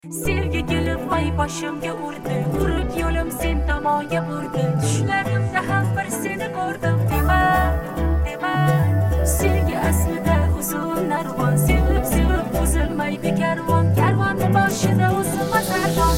Sevgi kelib vay boshimga urdi, urib yo'lim sen tomonga burdi. Tushlarimda ham bir seni ko'rdim, dema, dema. Sevgi aslida uzun narvon, sevib uzilmaydi karvon, karvonni boshida uzilmas armon.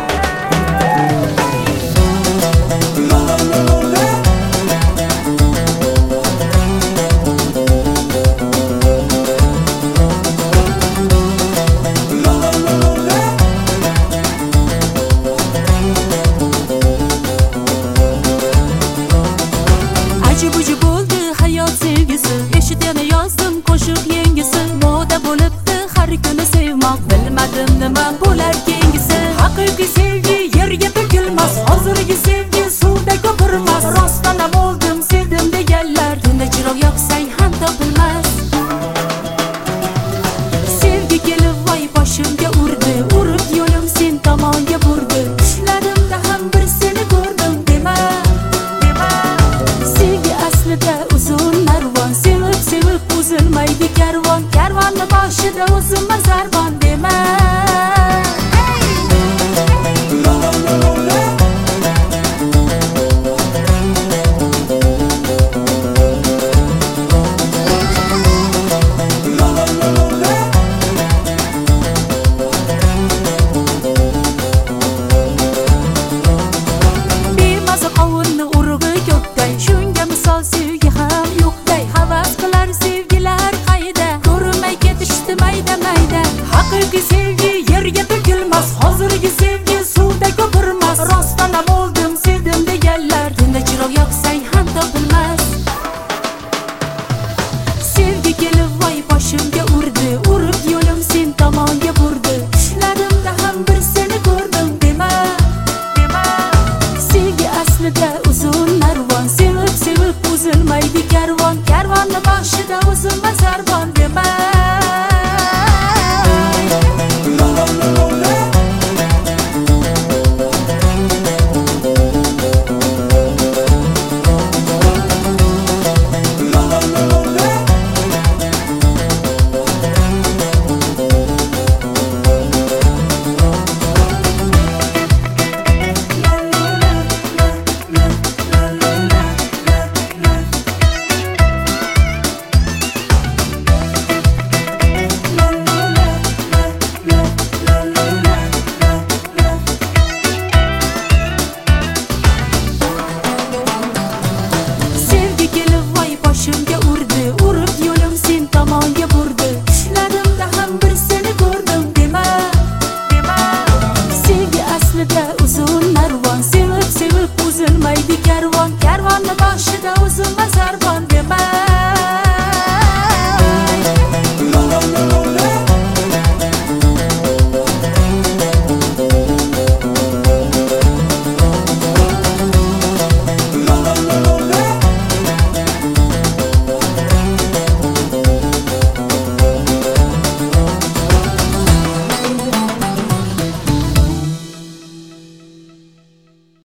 Buji bo'ldi hayot sevgisi, eshitini yozdim qo'shiq yengisi. Moda bo'libdi har kuni sevmoq, bilmadim nima bo'lar keyingisi. Haqiqiy sevgi yerga to'kilmas, hozirgi sevgi suvda ko'pirmas. Rostana bo'ldi